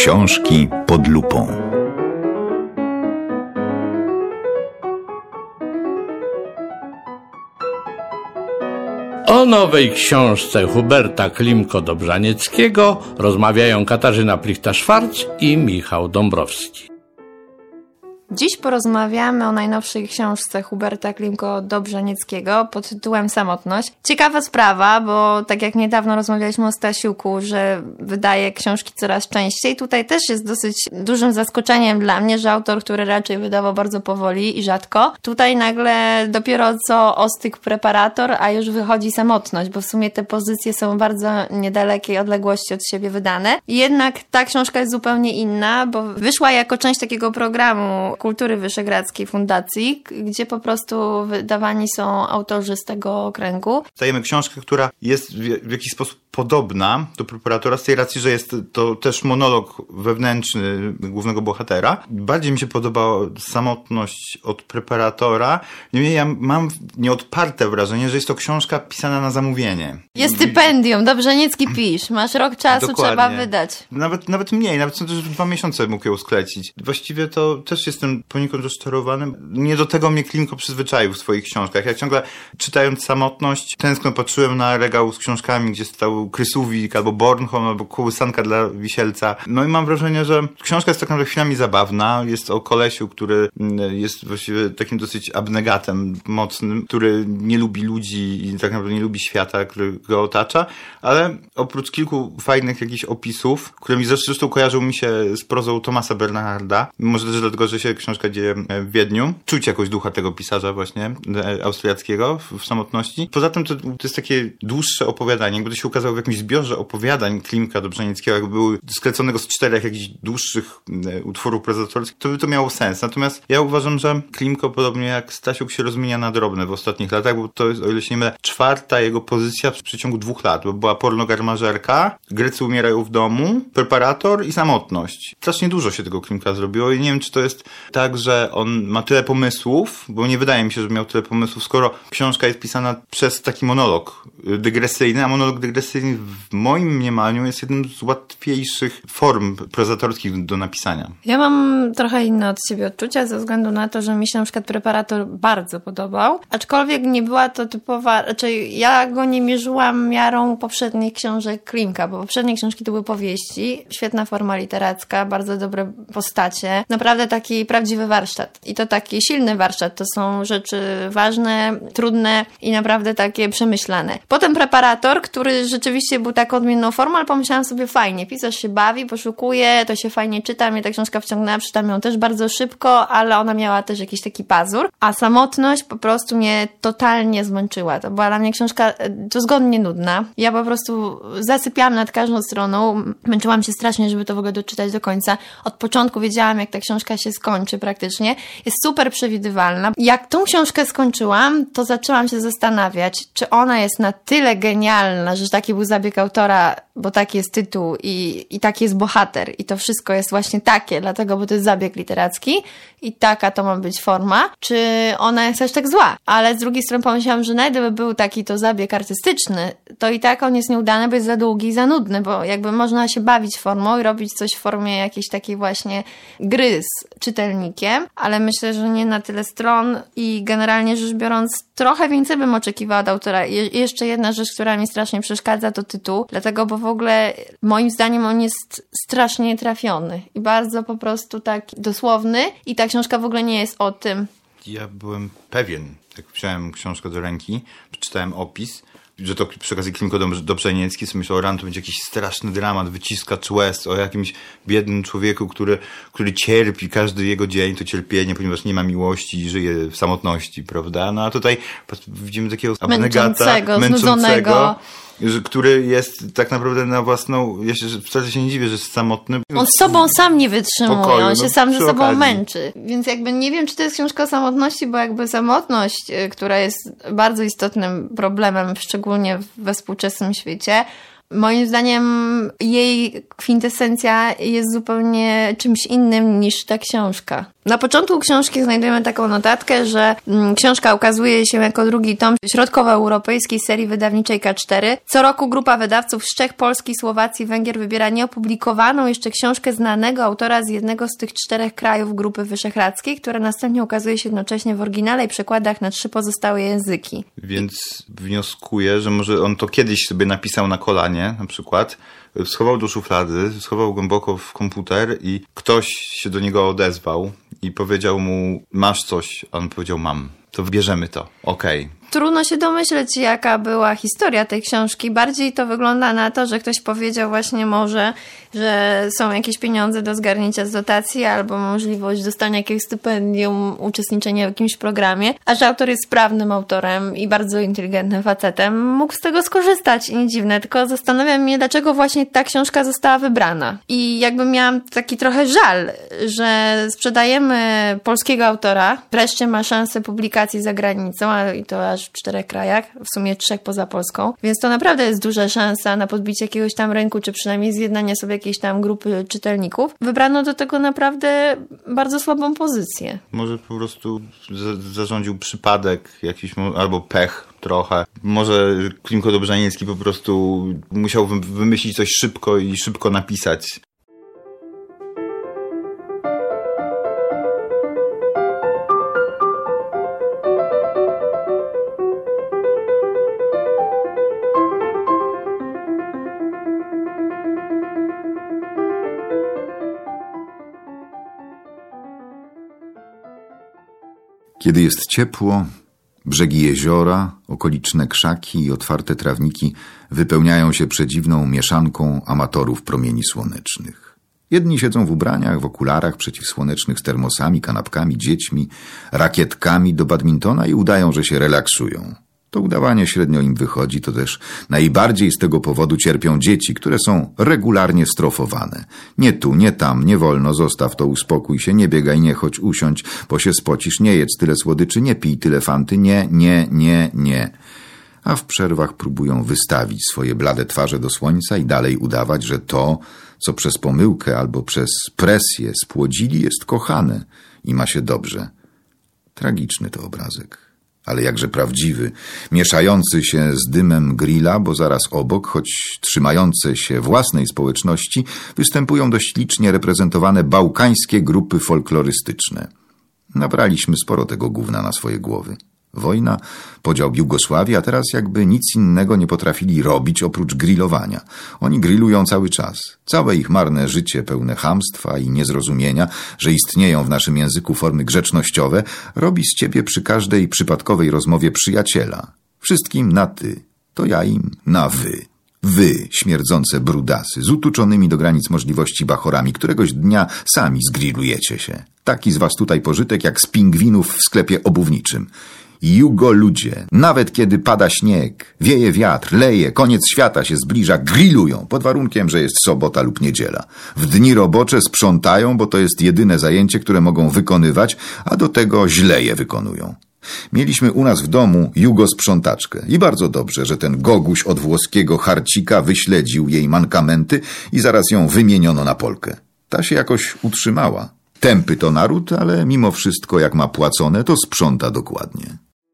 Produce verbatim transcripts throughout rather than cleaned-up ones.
Książki pod lupą. O nowej książce Huberta Klimko-Dobrzanieckiego rozmawiają Katarzyna Plichta-Szwarc i Michał Dąbrowski. Dziś porozmawiamy o najnowszej książce Huberta Klimko-Dobrzanieckiego pod tytułem Samotność. Ciekawa sprawa, bo tak jak niedawno rozmawialiśmy o Stasiuku, że wydaje książki coraz częściej, tutaj też jest dosyć dużym zaskoczeniem dla mnie, że autor, który raczej wydawał bardzo powoli i rzadko, tutaj nagle dopiero co Ostyk Preparator, a już wychodzi Samotność, bo w sumie te pozycje są bardzo niedalekiej odległości od siebie wydane. Jednak ta książka jest zupełnie inna, bo wyszła jako część takiego programu Kultury Wyszehradzkiej Fundacji, gdzie po prostu wydawani są autorzy z tego okręgu. Dostajemy książkę, która jest w jakiś sposób podobna do Preparatora z tej racji, że jest to też monolog wewnętrzny głównego bohatera. Bardziej mi się podoba Samotność od Preparatora. Niemniej ja mam nieodparte wrażenie, że jest to książka pisana na zamówienie. Jest stypendium, Dobrzaniecki pisz, masz rok czasu, Dokładnie. Trzeba wydać. Nawet, nawet mniej, nawet sądzę, że w dwa miesiące mógł ją sklecić. Właściwie to też jestem poniekąd rozczarowany. Nie do tego mnie Klimko przyzwyczaił w swoich książkach. Ja ciągle czytając Samotność tęskno patrzyłem na regał z książkami, gdzie stał Krysuwik, albo Bornholm, albo Kołysanka dla Wisielca. No i mam wrażenie, że książka jest tak naprawdę chwilami zabawna. Jest o kolesiu, który jest właściwie takim dosyć abnegatem mocnym, który nie lubi ludzi i tak naprawdę nie lubi świata, który go otacza, ale oprócz kilku fajnych jakichś opisów, które mi zresztą kojarzą mi się z prozą Thomasa Bernharda, może też dlatego, że się książka dzieje w Wiedniu, czuć jakoś ducha tego pisarza właśnie austriackiego w, w Samotności. Poza tym to, to jest takie dłuższe opowiadanie, jakby to się ukazało w jakimś zbiorze opowiadań Klimka Dobrzanieckiego, jakby były skleconego z czterech jakichś dłuższych e, utworów prezatorskich, to by to miało sens. Natomiast ja uważam, że Klimko, podobnie jak Stasiuk, się rozmienia na drobne w ostatnich latach, bo to jest, o ile się nie mylę, czwarta jego pozycja w przeciągu dwóch lat, bo była Pornogarmażerka, Grecy umierają w domu, Preparator i Samotność. Strasznie dużo się tego Klimka zrobiło i nie wiem, czy to jest tak, że on ma tyle pomysłów, bo nie wydaje mi się, że miał tyle pomysłów, skoro książka jest pisana przez taki monolog dygresyjny, a monolog dygresyjny w moim mniemaniu jest jednym z łatwiejszych form prozatorskich do napisania. Ja mam trochę inne od siebie odczucia ze względu na to, że mi się na przykład Preparator bardzo podobał, aczkolwiek nie była to typowa, raczej ja go nie mierzyłam miarą poprzednich książek Klimka, bo poprzednie książki to były powieści, świetna forma literacka, bardzo dobre postacie, naprawdę taki prawdziwy warsztat. I to taki silny warsztat, to są rzeczy ważne, trudne i naprawdę takie przemyślane. Potem Preparator, który rzeczywiście był tak odmienną formą, ale pomyślałam sobie fajnie, pisarz się bawi, poszukuje, to się fajnie czyta, mnie ta książka wciągnęła, przeczytam ją też bardzo szybko, ale ona miała też jakiś taki pazur, a Samotność po prostu mnie totalnie zmęczyła. To była dla mnie książka dozgodnie nudna. Ja po prostu zasypiałam nad każdą stroną, męczyłam się strasznie, żeby to w ogóle doczytać do końca. Od początku wiedziałam, jak ta książka się skończy praktycznie. Jest super przewidywalna. Jak tą książkę skończyłam, to zaczęłam się zastanawiać, czy ona jest na tyle genialna, że taki był zabieg autora, bo taki jest tytuł i, i taki jest bohater i to wszystko jest właśnie takie, dlatego, bo to jest zabieg literacki i taka to ma być forma, czy ona jest aż tak zła. Ale z drugiej strony pomyślałam, że nawet gdyby był taki to zabieg artystyczny, to i tak on jest nieudany, bo jest za długi i za nudny, bo jakby można się bawić formą i robić coś w formie jakiejś takiej właśnie gry z czytelnikiem, ale myślę, że nie na tyle stron i generalnie rzecz biorąc trochę więcej bym oczekiwała od autora. Je- jeszcze jedna rzecz, która mi strasznie przeszkadza, to tytuł, dlatego, bo w ogóle moim zdaniem on jest strasznie trafiony i bardzo po prostu taki dosłowny i ta książka w ogóle nie jest o tym. Ja byłem pewien, jak wziąłem książkę do ręki, przeczytałem opis, że to przy okazji Klimko Dobrzaniecki, sobie myślał, o ran, to będzie jakiś straszny dramat, wyciskacz łez o jakimś biednym człowieku, który, który cierpi każdy jego dzień, to cierpienie, ponieważ nie ma miłości i żyje w samotności, prawda? No a tutaj widzimy takiego abnegata, męczącego, męczącego, który jest tak naprawdę na własną, ja się wcale się nie dziwię, że jest samotny. On z sobą sam nie wytrzymuje, Pokoju, on się no, sam ze sobą okazji. męczy. Więc jakby nie wiem, czy to jest książka o samotności, bo jakby samotność, która jest bardzo istotnym problemem, szczególnie we współczesnym świecie, Moim zdaniem jej kwintesencja jest zupełnie czymś innym niż ta książka. Na początku książki znajdujemy taką notatkę, że mm, książka ukazuje się jako drugi tom środkowoeuropejskiej serii wydawniczej K cztery. Co roku grupa wydawców z Czech, Polski, Słowacji, Węgier wybiera nieopublikowaną jeszcze książkę znanego autora z jednego z tych czterech krajów Grupy Wyszehradzkiej, która następnie ukazuje się jednocześnie w oryginale i przekładach na trzy pozostałe języki. Więc wnioskuję, że może on to kiedyś sobie napisał na kolanie na przykład, schował do szuflady, schował głęboko w komputer i ktoś się do niego odezwał i powiedział mu, masz coś? A on powiedział, mam. To wybierzemy to. Okej. Okay. Trudno się domyśleć, jaka była historia tej książki. Bardziej to wygląda na to, że ktoś powiedział właśnie może, że są jakieś pieniądze do zgarnięcia z dotacji albo możliwość dostania jakiegoś stypendium, uczestniczenia w jakimś programie, a że autor jest sprawnym autorem i bardzo inteligentnym facetem, mógł z tego skorzystać i nie dziwne, tylko zastanawiam mnie, dlaczego właśnie ta książka została wybrana. I jakby miałam taki trochę żal, że sprzedajemy polskiego autora, wreszcie ma szansę publikacji za granicą, a i to aż w czterech krajach, w sumie trzech poza Polską, więc to naprawdę jest duża szansa na podbicie jakiegoś tam rynku, czy przynajmniej zjednanie sobie jakiejś tam grupy czytelników. Wybrano do tego naprawdę bardzo słabą pozycję. Może po prostu za- zarządził przypadek jakiś, albo pech trochę. Może Klimko Dobrzaniecki po prostu musiał wymyślić coś szybko i szybko napisać. Kiedy jest ciepło, brzegi jeziora, okoliczne krzaki i otwarte trawniki wypełniają się przedziwną mieszanką amatorów promieni słonecznych. Jedni siedzą w ubraniach, w okularach przeciwsłonecznych z termosami, kanapkami, dziećmi, rakietkami do badmintona i udają, że się relaksują. To udawanie średnio im wychodzi, to też najbardziej z tego powodu cierpią dzieci, które są regularnie strofowane. Nie tu, nie tam, nie wolno, zostaw to, uspokój się, nie biegaj, nie chodź, usiądź, bo się spocisz, nie jedz tyle słodyczy, nie pij tyle fanty, nie, nie, nie, nie. A w przerwach próbują wystawić swoje blade twarze do słońca i dalej udawać, że to, co przez pomyłkę albo przez presję spłodzili, jest kochane i ma się dobrze. Tragiczny to obrazek. Ale jakże prawdziwy, mieszający się z dymem grilla, bo zaraz obok, choć trzymające się własnej społeczności, występują dość licznie reprezentowane bałkańskie grupy folklorystyczne. Nabraliśmy sporo tego gówna na swoje głowy. Wojna, podział Jugosławii, a teraz jakby nic innego nie potrafili robić oprócz grillowania. Oni grillują cały czas. Całe ich marne życie pełne chamstwa i niezrozumienia, że istnieją w naszym języku formy grzecznościowe, robi z ciebie przy każdej przypadkowej rozmowie przyjaciela. Wszystkim na ty, to ja im na wy. Wy, śmierdzące brudasy, z utuczonymi do granic możliwości bachorami, któregoś dnia sami zgrillujecie się. Taki z was tutaj pożytek jak z pingwinów w sklepie obuwniczym. Jugo ludzie, nawet kiedy pada śnieg, wieje wiatr, leje, koniec świata się zbliża, grillują, pod warunkiem, że jest sobota lub niedziela. W dni robocze sprzątają, bo to jest jedyne zajęcie, które mogą wykonywać, a do tego źle je wykonują. Mieliśmy u nas w domu Jugo-sprzątaczkę i bardzo dobrze, że ten goguś od włoskiego harcika wyśledził jej mankamenty i zaraz ją wymieniono na Polkę. Ta się jakoś utrzymała. Tępy to naród, ale mimo wszystko jak ma płacone, to sprząta dokładnie.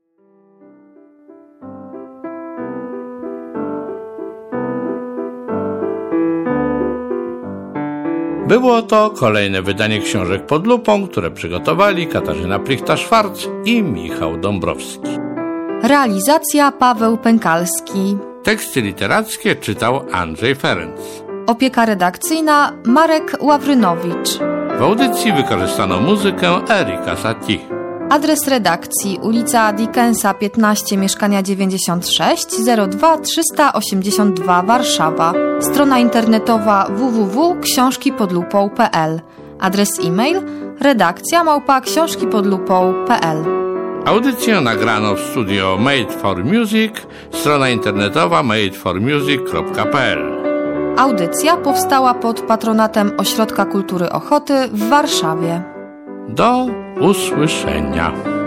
Było to kolejne wydanie książek pod lupą, które przygotowali Katarzyna Plichta-Szwarc i Michał Dąbrowski. Realizacja Paweł Pękalski. Teksty literackie czytał Andrzej Ferenc. Opieka redakcyjna Marek Ławrynowicz. W audycji wykorzystano muzykę Erika Satie. Adres redakcji: ulica Dickensa piętnaście, mieszkania dziewięćdziesiąt sześć, zero dwa trzysta osiemdziesiąt dwa, Warszawa. Strona internetowa w w w kropka książki pod lupą kropka p l. Adres e-mail redakcja małpa książki pod lupą kropka p l. Audycję nagrano w studio Made for Music, strona internetowa made for music kropka p l. Audycja powstała pod patronatem Ośrodka Kultury Ochoty w Warszawie. Do usłyszenia.